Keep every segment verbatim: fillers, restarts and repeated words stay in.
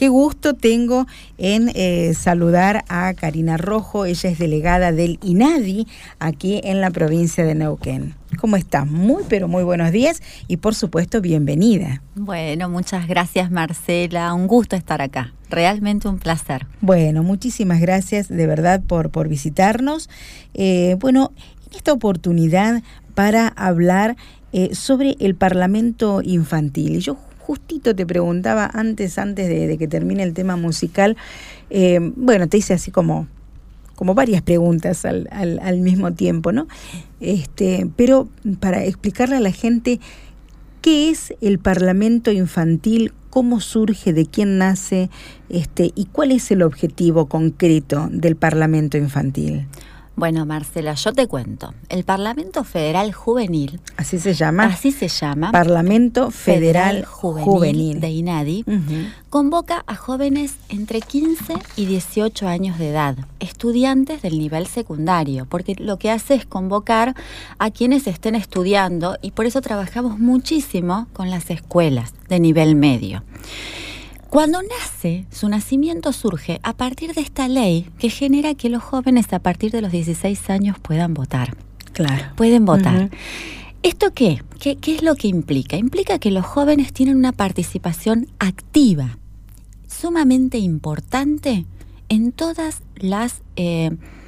Qué gusto tengo en eh, saludar a Karina Rojo. Ella es delegada del INADI aquí en la provincia de Neuquén. ¿Cómo estás? Muy, pero muy buenos días y por supuesto bienvenida. Bueno, muchas gracias, Marcela. Un gusto estar acá. Realmente un placer. Bueno, muchísimas gracias de verdad por, por visitarnos. Eh, bueno, en esta oportunidad para hablar eh, sobre el Parlamento Infantil. Y yo justito te preguntaba antes, antes de, de que termine el tema musical, eh, bueno, te hice así como, como varias preguntas al, al, al mismo tiempo, ¿no? Este, pero para explicarle a la gente qué es el Parlamento Infantil, cómo surge, de quién nace, este, y cuál es el objetivo concreto del Parlamento Infantil. Bueno, Marcela, yo te cuento. El Parlamento Federal Juvenil... ¿Así se llama? Así se llama. Parlamento Federal, Federal Juvenil, Juvenil de INADI. Uh-huh. Convoca a jóvenes entre quince y dieciocho años de edad, estudiantes del nivel secundario, porque lo que hace es convocar a quienes estén estudiando y por eso trabajamos muchísimo con las escuelas de nivel medio. Cuando nace, su nacimiento surge a partir de esta ley que genera que los jóvenes a partir de los dieciséis años puedan votar. Claro. Pueden votar. Uh-huh. ¿Esto qué? qué? ¿Qué es lo que implica? Implica que los jóvenes tienen una participación activa, sumamente importante en todas las eh,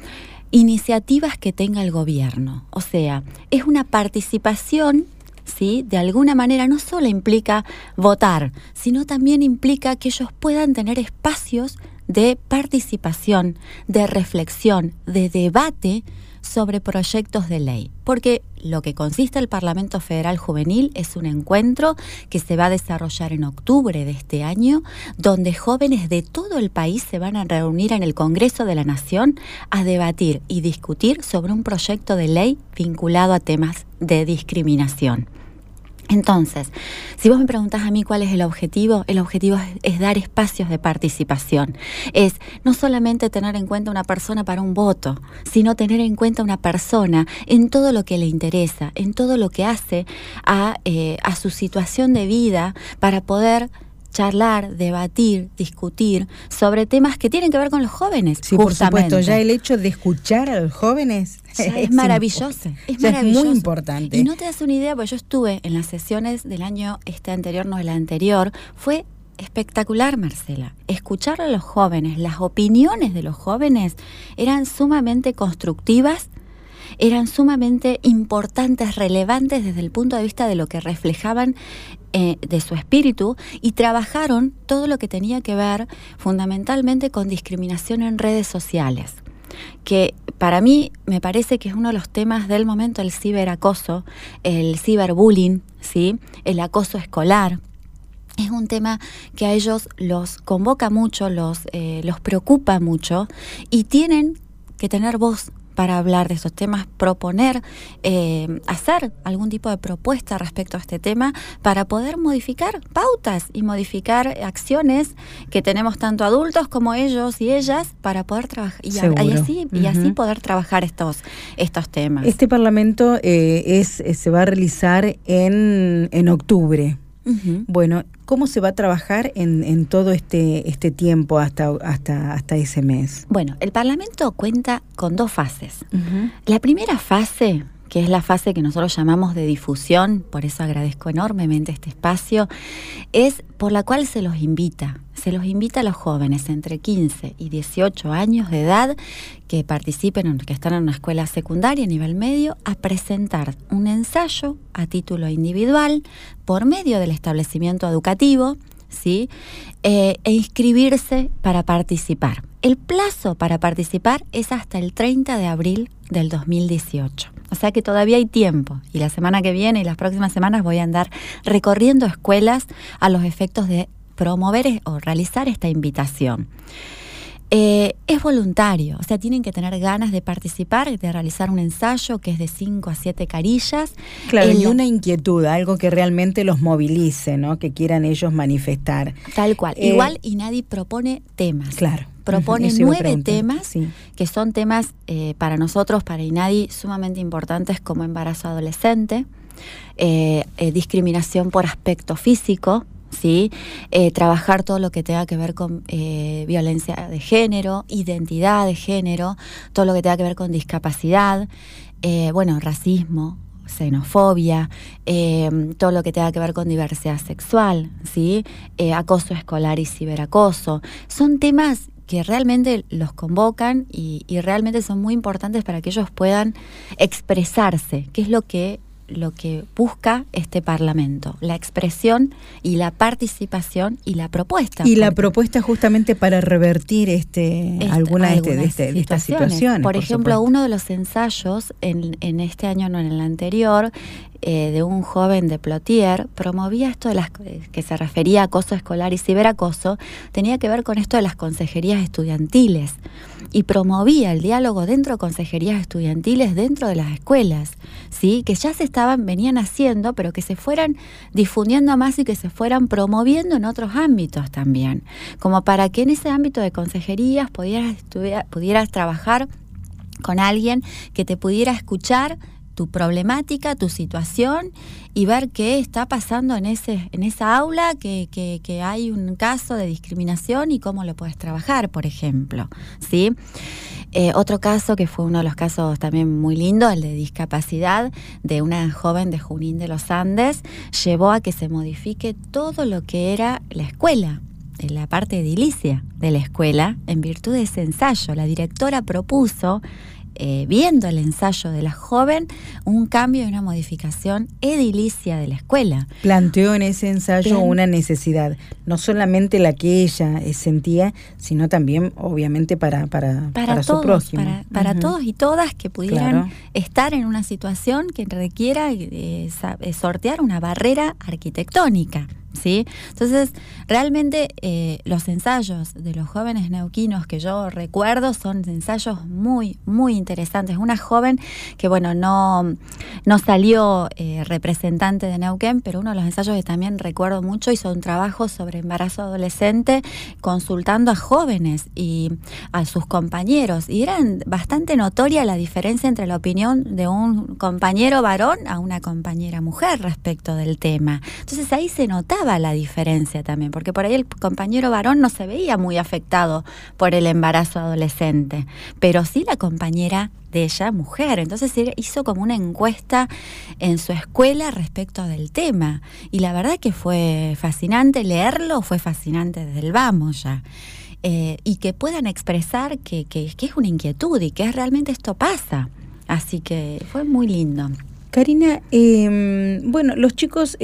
iniciativas que tenga el gobierno. O sea, es una participación... ¿sí? De alguna manera no solo implica votar, sino también implica que ellos puedan tener espacios de participación, de reflexión, de debate sobre proyectos de ley. Porque lo que consiste el Parlamento Federal Juvenil es un encuentro que se va a desarrollar en octubre de este año, donde jóvenes de todo el país se van a reunir en el Congreso de la Nación a debatir y discutir sobre un proyecto de ley vinculado a temas de discriminación. Entonces, si vos me preguntás a mí cuál es el objetivo, el objetivo es, es dar espacios de participación. Es no solamente tener en cuenta una persona para un voto, sino tener en cuenta una persona en todo lo que le interesa, en todo lo que hace a, eh, a su situación de vida para poder charlar, debatir, discutir sobre temas que tienen que ver con los jóvenes. Sí, por supuesto, ya el hecho de escuchar a los jóvenes ya es, es maravilloso. Es ya maravilloso. Es muy importante. Y no te das una idea, porque yo estuve en las sesiones del año este anterior, no el anterior, fue espectacular, Marcela. Escuchar a los jóvenes, las opiniones de los jóvenes eran sumamente constructivas, eran sumamente importantes, relevantes desde el punto de vista de lo que reflejaban eh, de su espíritu, y trabajaron todo lo que tenía que ver fundamentalmente con discriminación en redes sociales, que para mí me parece que es uno de los temas del momento, el ciberacoso, el ciberbullying, ¿sí? El acoso escolar. Es un tema que a ellos los convoca mucho, los, eh, los preocupa mucho, y tienen que tener voz para hablar de estos temas, proponer, eh, hacer algún tipo de propuesta respecto a este tema para poder modificar pautas y modificar acciones que tenemos tanto adultos como ellos y ellas para poder trabajar y, y así uh-huh. y así poder trabajar estos estos temas. Este Parlamento eh, es se va a realizar en en octubre. Uh-huh. Bueno, ¿cómo se va a trabajar en, en todo este este tiempo hasta hasta hasta ese mes? Bueno, el Parlamento cuenta con dos fases. Uh-huh. La primera fase, que es la fase que nosotros llamamos de difusión, por eso agradezco enormemente este espacio, es por la cual se los invita. Se los invita a los jóvenes entre quince y dieciocho años de edad que participen, que están en una escuela secundaria a nivel medio, a presentar un ensayo a título individual por medio del establecimiento educativo, ¿sí? Eh, e inscribirse para participar. El plazo para participar es hasta el treinta de abril del dos mil dieciocho. O sea que todavía hay tiempo, y la semana que viene y las próximas semanas voy a andar recorriendo escuelas a los efectos de promover o realizar esta invitación. Eh, es voluntario, o sea, tienen que tener ganas de participar, de realizar un ensayo que es de cinco a siete carillas. Claro, El, y una inquietud, algo que realmente los movilice, ¿no? Que quieran ellos manifestar. Tal cual. Eh, Igual INADI propone temas. Claro. Propone Eso nueve temas, sí. que son temas eh, para nosotros, para INADI, sumamente importantes, como embarazo adolescente, eh, eh, discriminación por aspecto físico, ¿sí? Eh, trabajar todo lo que tenga que ver con eh, violencia de género, identidad de género, todo lo que tenga que ver con discapacidad, eh, bueno, racismo, xenofobia, eh, todo lo que tenga que ver con diversidad sexual, ¿sí? Eh, acoso escolar y ciberacoso. Son temas que realmente los convocan y, y realmente son muy importantes para que ellos puedan expresarse, que es lo que lo que busca este Parlamento, la expresión y la participación y la propuesta. Y la propuesta justamente para revertir este, Esta, alguna de, algunas este, de estas situaciones. Por, por ejemplo, supuesto. Uno de los ensayos en, en este año, no en el anterior, eh, de un joven de Plotier, promovía esto de las que se refería a acoso escolar y ciberacoso, tenía que ver con esto de las consejerías estudiantiles y promovía el diálogo dentro de consejerías estudiantiles dentro de las escuelas, ¿sí? Que ya se estaban, venían haciendo, pero que se fueran difundiendo más y que se fueran promoviendo en otros ámbitos también, como para que en ese ámbito de consejerías pudieras, estudiar, pudieras trabajar con alguien que te pudiera escuchar tu problemática, tu situación y ver qué está pasando en ese en esa aula, que, que, que hay un caso de discriminación y cómo lo puedes trabajar, por ejemplo, ¿sí? Eh, otro caso que fue uno de los casos también muy lindo, el de discapacidad de una joven de Junín de los Andes, llevó a que se modifique todo lo que era la escuela, en la parte edilicia de la escuela, en virtud de ese ensayo. La directora propuso, Eh, viendo el ensayo de la joven, un cambio y una modificación edilicia de la escuela. Planteó en ese ensayo Plan... una necesidad, no solamente la que ella eh, sentía, sino también, obviamente, para, para, para, para todos, su prójimo. Para, para uh-huh. todos y todas que pudieran claro. estar en una situación que requiera eh, sortear una barrera arquitectónica, ¿sí? Entonces, realmente eh, los ensayos de los jóvenes neuquinos que yo recuerdo son ensayos muy, muy interesantes. Una joven que, bueno, no, no salió eh, representante de Neuquén, pero uno de los ensayos que también recuerdo mucho hizo un trabajo sobre embarazo adolescente consultando a jóvenes y a sus compañeros. Y era bastante notoria la diferencia entre la opinión de un compañero varón a una compañera mujer respecto del tema. Entonces ahí se notaba la diferencia también, porque por ahí el compañero varón no se veía muy afectado por el embarazo adolescente, pero sí la compañera de ella, mujer. Entonces hizo como una encuesta en su escuela respecto del tema, y la verdad que fue fascinante leerlo, fue fascinante desde el vamos ya. Eh, y que puedan expresar que, que, que es una inquietud y que es realmente esto pasa. Así que fue muy lindo. Karina, eh, bueno, los chicos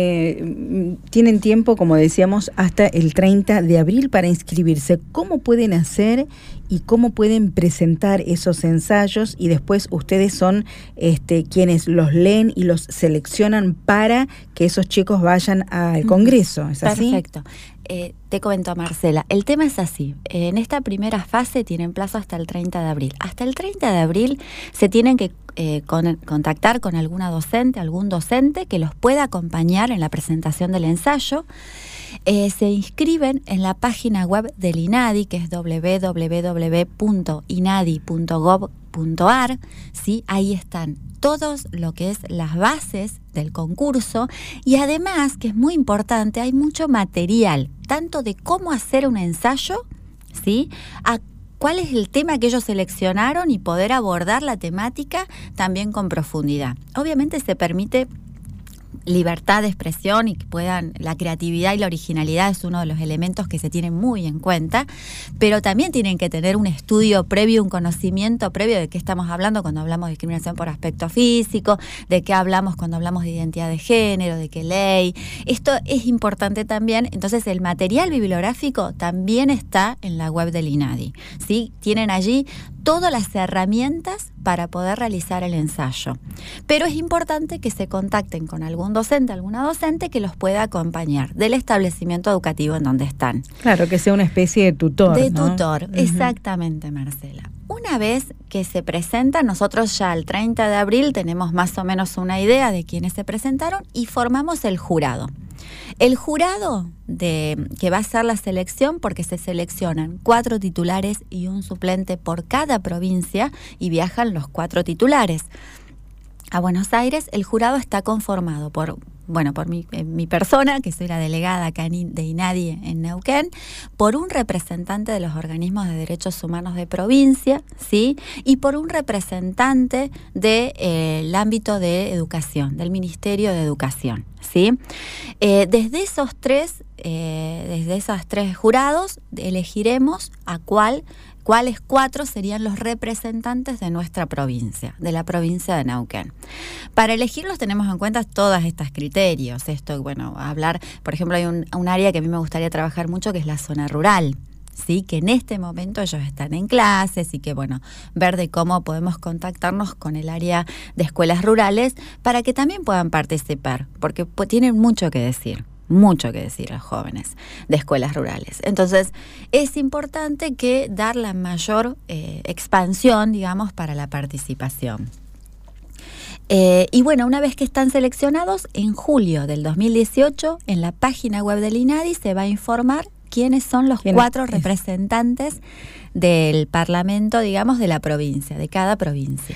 eh, tienen tiempo, como decíamos, hasta el treinta de abril para inscribirse. ¿Cómo pueden hacer y cómo pueden presentar esos ensayos? Y después ustedes son este, quienes los leen y los seleccionan para que esos chicos vayan al Congreso, ¿es así? Perfecto. Eh, te comento, Marcela, el tema es así. En esta primera fase tienen plazo hasta el treinta de abril. Hasta el treinta de abril se tienen que eh, con, contactar con alguna docente, algún docente que los pueda acompañar en la presentación del ensayo. Eh, se inscriben en la página web del INADI, que es doble u doble u doble u punto inadi punto gob punto ar, ¿sí? Ahí están todos lo que es las bases del concurso, y además, que es muy importante, hay mucho material, tanto de cómo hacer un ensayo, ¿sí?, a cuál es el tema que ellos seleccionaron y poder abordar la temática también con profundidad. Obviamente se permite libertad de expresión y que puedan, la creatividad y la originalidad es uno de los elementos que se tienen muy en cuenta, pero también tienen que tener un estudio previo, un conocimiento previo de qué estamos hablando cuando hablamos de discriminación por aspecto físico, de qué hablamos cuando hablamos de identidad de género, de qué ley. Esto es importante también. Entonces el material bibliográfico también está en la web del INADI, ¿sí? Tienen allí todas las herramientas para poder realizar el ensayo. Pero es importante que se contacten con algún docente, alguna docente que los pueda acompañar del establecimiento educativo en donde están. Claro, que sea una especie de tutor, De ¿no? tutor, Uh-huh. exactamente, Marcela. Una vez que se presenta, nosotros ya el treinta de abril tenemos más o menos una idea de quiénes se presentaron y formamos el jurado. El jurado de, que va a hacer la selección, porque se seleccionan cuatro titulares y un suplente por cada provincia y viajan los cuatro titulares a Buenos Aires. El jurado está conformado por bueno, por mi, eh, mi persona, que soy la delegada acá en, de INADI en Neuquén, por un representante de los organismos de derechos humanos de provincia, ¿sí? Y por un representante del de, eh, ámbito de educación, del Ministerio de Educación, ¿sí? Eh, desde esos tres, eh, desde esos tres jurados, elegiremos a cuál cuáles cuatro serían los representantes de nuestra provincia, de la provincia de Neuquén. Para elegirlos tenemos en cuenta todos estos criterios. Esto, bueno, hablar, por ejemplo, hay un, un área que a mí me gustaría trabajar mucho, que es la zona rural, ¿sí? Que en este momento ellos están en clases y que, bueno, ver de cómo podemos contactarnos con el área de escuelas rurales para que también puedan participar, porque pues, tienen mucho que decir. mucho que decir a los jóvenes de escuelas rurales. Entonces, es importante que dar la mayor eh, expansión, digamos, para la participación. Eh, y bueno, una vez que están seleccionados, en julio del dos mil dieciocho, en la página web del INADI se va a informar quiénes son los cuatro representantes del Parlamento, digamos, de la provincia, de cada provincia.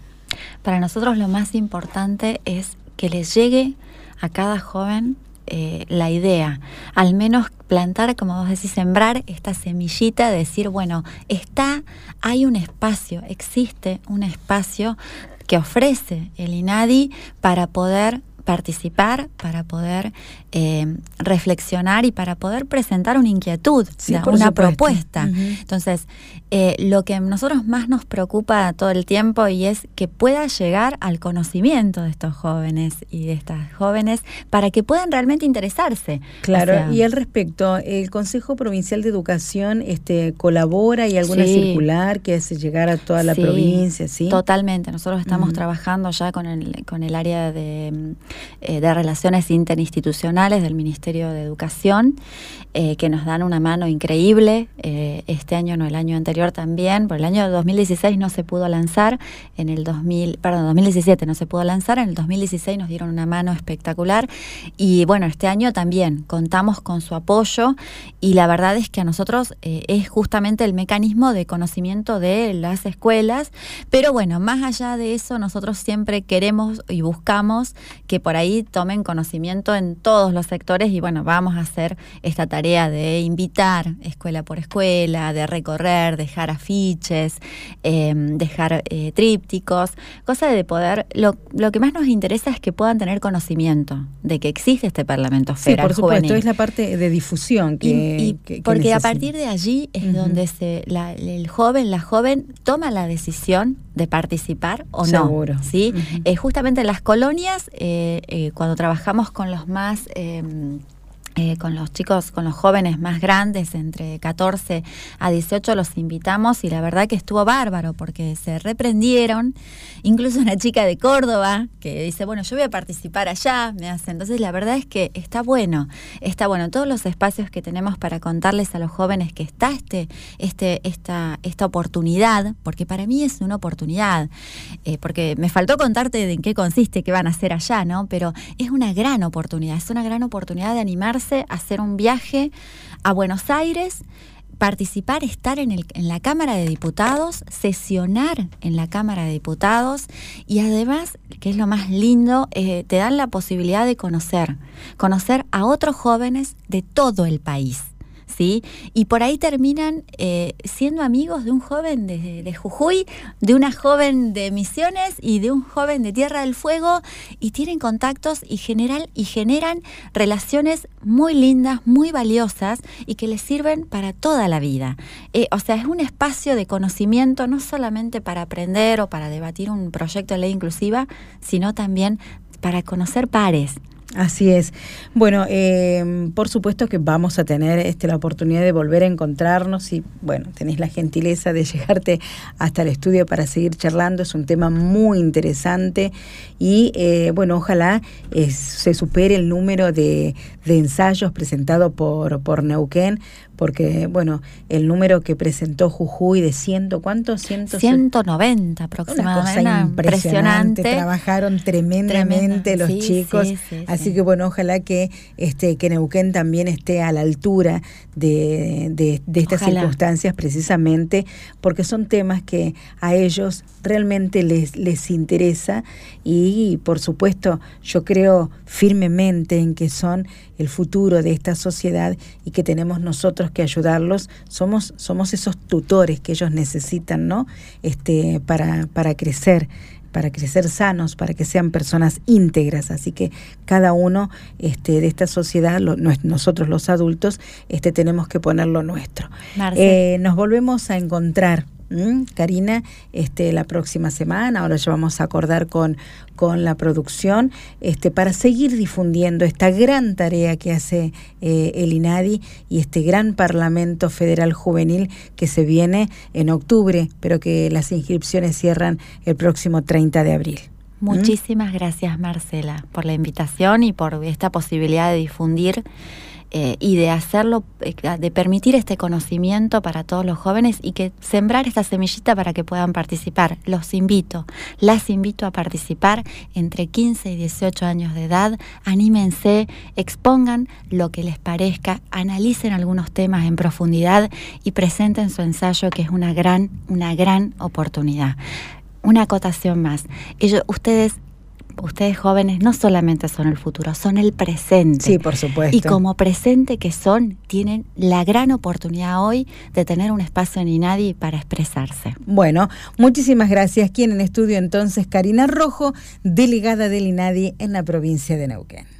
Para nosotros lo más importante es que les llegue a cada joven Eh, la idea, al menos plantar, como vos decís, sembrar esta semillita de decir, bueno, está, hay un espacio, existe un espacio que ofrece el INADI para poder participar, para poder eh, reflexionar y para poder presentar una inquietud, sí, una, una propuesta. Uh-huh. Entonces, eh, lo que a nosotros más nos preocupa todo el tiempo y es que pueda llegar al conocimiento de estos jóvenes y de estas jóvenes para que puedan realmente interesarse. Claro, o sea, y al respecto, el Consejo Provincial de Educación este, colabora y alguna sí, circular que hace llegar a toda la sí, provincia, ¿sí? Totalmente. Nosotros estamos uh-huh. trabajando ya con el, con el área de... de relaciones interinstitucionales del Ministerio de Educación, eh, que nos dan una mano increíble. Eh, este año, no, el año anterior también, por el año dos mil dieciséis no se pudo lanzar, en el dos mil, perdón, dos mil diecisiete no se pudo lanzar, en el dos mil dieciséis nos dieron una mano espectacular y bueno, este año también contamos con su apoyo y la verdad es que a nosotros eh, es justamente el mecanismo de conocimiento de las escuelas, pero bueno, más allá de eso, nosotros siempre queremos y buscamos que por ahí tomen conocimiento en todos los sectores y bueno, vamos a hacer esta tarea de invitar escuela por escuela, de recorrer, dejar afiches, eh, dejar eh, trípticos, cosa de poder, lo, lo que más nos interesa es que puedan tener conocimiento de que existe este Parlamento Federal Sí, por supuesto, juvenil. Es la parte de difusión que... Y, y que, que porque necesita. A partir de allí es uh-huh. donde se, la, el joven, la joven toma la decisión de participar o Seguro. no. ¿Sí? Uh-huh. Eh, justamente en las colonias, eh, eh, cuando trabajamos con los más... Eh, Eh, con los chicos, con los jóvenes más grandes, entre catorce a dieciocho, los invitamos y la verdad que estuvo bárbaro porque se reprendieron. Incluso una chica de Córdoba que dice, bueno, yo voy a participar allá, me hace. Entonces la verdad es que está bueno, está bueno. Todos los espacios que tenemos para contarles a los jóvenes que está este, este, esta, esta oportunidad, porque para mí es una oportunidad, eh, porque me faltó contarte de en qué consiste, qué van a hacer allá, ¿no? Pero es una gran oportunidad, es una gran oportunidad de animarse hacer un viaje a Buenos Aires, participar, estar en, el, en la Cámara de Diputados, sesionar en la Cámara de Diputados y además, que es lo más lindo, eh, te dan la posibilidad de conocer, conocer a otros jóvenes de todo el país. ¿Sí? Y por ahí terminan eh, siendo amigos de un joven de, de Jujuy, de una joven de Misiones y de un joven de Tierra del Fuego y tienen contactos y, general, y generan relaciones muy lindas, muy valiosas y que les sirven para toda la vida. Eh, o sea, es un espacio de conocimiento no solamente para aprender o para debatir un proyecto de ley inclusiva, sino también para conocer pares. Así es. Bueno, eh, por supuesto que vamos a tener este, la oportunidad de volver a encontrarnos y, bueno, tenés la gentileza de llegarte hasta el estudio para seguir charlando. Es un tema muy interesante y, eh, bueno, ojalá eh, se supere el número de, de ensayos presentados por, por Neuquén porque, bueno, el número que presentó Jujuy de ciento, ¿cuánto? Ciento, ciento noventa aproximadamente. Una cosa impresionante. Impresionante. Trabajaron tremendamente Tremendo. los Sí, chicos. sí, sí, así sí. que, bueno, ojalá que, este, que Neuquén también esté a la altura de, de, de estas Ojalá. circunstancias, precisamente porque son temas que a ellos realmente les, les interesa y, por supuesto, yo creo firmemente en que son el futuro de esta sociedad y que tenemos nosotros que ayudarlos. Somos, somos esos tutores que ellos necesitan, ¿no? Este, para, para crecer, para crecer sanos, para que sean personas íntegras. Así que cada uno este, de esta sociedad, lo, nosotros los adultos, este, tenemos que poner lo nuestro. Eh, nos volvemos a encontrar. ¿Mm? Karina, este, la próxima semana, ahora ya vamos a acordar con, con la producción, este, para seguir difundiendo esta gran tarea que hace eh, el INADI y este gran Parlamento Federal Juvenil que se viene en octubre, pero que las inscripciones cierran el próximo treinta de abril. Muchísimas ¿Mm? gracias, Marcela, por la invitación y por esta posibilidad de difundir Eh, y de hacerlo, eh, de permitir este conocimiento para todos los jóvenes y que sembrar esta semillita para que puedan participar. Los invito, las invito a participar entre quince y dieciocho años de edad. Anímense, expongan lo que les parezca, analicen algunos temas en profundidad y presenten su ensayo, que es una gran, una gran oportunidad. Una acotación más. Ellos, ustedes Ustedes jóvenes no solamente son el futuro, son el presente. Sí, por supuesto. Y como presente que son, tienen la gran oportunidad hoy de tener un espacio en INADI para expresarse. Bueno, muchísimas gracias. Quien en estudio entonces, Karina Rojo, delegada del INADI en la provincia de Neuquén.